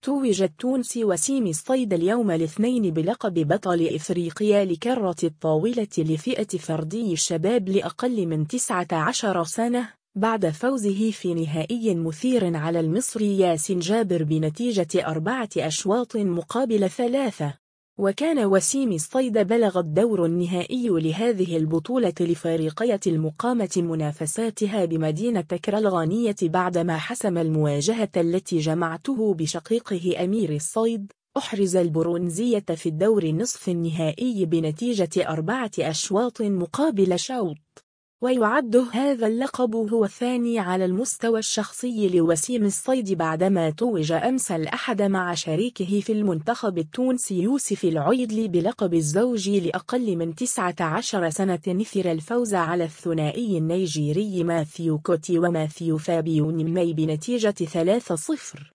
توج التونسي وسيم الصيد اليوم الاثنين بلقب بطل إفريقيا لكرة الطاولة لفئة فردي الشباب لأقل من 19 سنة، بعد فوزه في نهائي مثير على المصري ياسين جابر بنتيجة 4 أشواط مقابل 3. وكان وسيم الصيد بلغ الدور النهائي لهذه البطولة لفريقية المقامة منافساتها بمدينة كرالغانية بعدما حسم المواجهة التي جمعته بشقيقه أمير الصيد. أحرز البرونزية في الدور نصف النهائي بنتيجة 4 أشواط مقابل شوط، ويعد هذا اللقب هو الثاني على المستوى الشخصي لوسيم الصيد بعدما توج أمس الأحد مع شريكه في المنتخب التونسي يوسف العيدلي بلقب الزوج لأقل من 19 سنة إثر الفوز على الثنائي النيجيري ماثيو كوتي وماثيو فابيو نيمي بنتيجة 3-0.